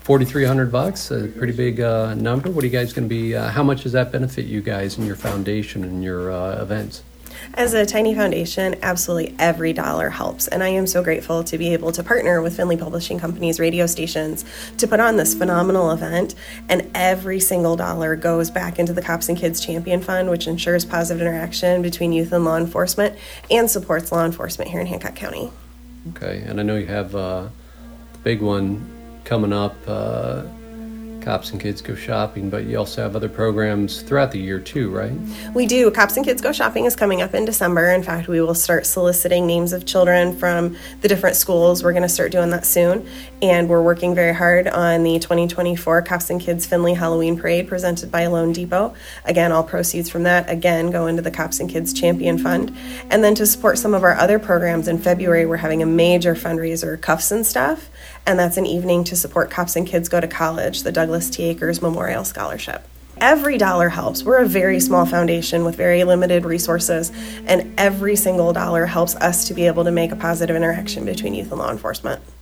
$4,300, a pretty big number. What are you guys going to be? How much does that benefit you guys and your foundation and your events? As a tiny foundation, absolutely every dollar helps. And I am so grateful to be able to partner with Findlay Publishing Company's radio stations to put on this phenomenal event. And every single dollar goes back into the Cops and Kids Champion Fund, which ensures positive interaction between youth and law enforcement and supports law enforcement here in Hancock County. Okay, and I know you have the big one coming up, Cops and Kids Go Shopping, but you also have other programs throughout the year too, right? We do. Cops and Kids Go Shopping is coming up in December. In fact, we will start soliciting names of children from the different schools. We're going to start doing that soon. And we're working very hard on the 2024 Cops and Kids Findlay Halloween Parade presented by Loan Depot. Again, all proceeds from that, again, go into the Cops and Kids Champion Fund. And then to support some of our other programs, in February, we're having a major fundraiser, Cuffs and Stuff. And that's an evening to support Cops and Kids Go to College, the Douglas T. Akers Memorial Scholarship. Every dollar helps. We're a very small foundation with very limited resources, and every single dollar helps us to be able to make a positive interaction between youth and law enforcement.